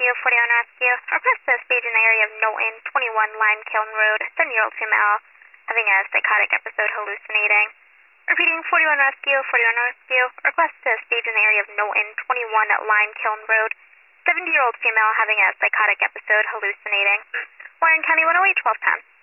Rescue, 41 Rescue. Request to stage in the area of Knowlton, 21 Lime Kiln Road. 7-year-old female having a psychotic episode hallucinating. Repeating, 41 Rescue, 41 Rescue. Request to stage in the area of Knowlton, 21 Lime Kiln Road. 70-year-old female having a psychotic episode hallucinating. Warren County 108, 1210.